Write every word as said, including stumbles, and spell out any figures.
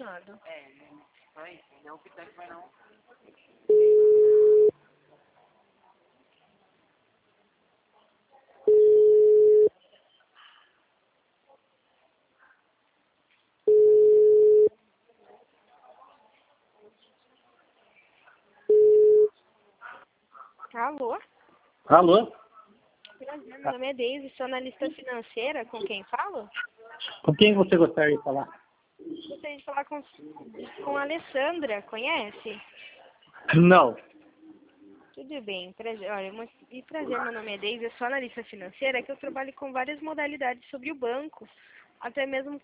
funcionando. É, vai, não que tanto vai não. Alô? Alô? Prazer, meu nome é Deise, sou analista financeira. Com quem falo? Com quem você gostaria de falar? Gostaria de falar com, com a Alessandra, conhece? Não. Tudo bem, prazer. Olha, muito, e prazer, meu nome é Deise, eu sou analista financeira, que eu trabalho com várias modalidades sobre o banco, até mesmo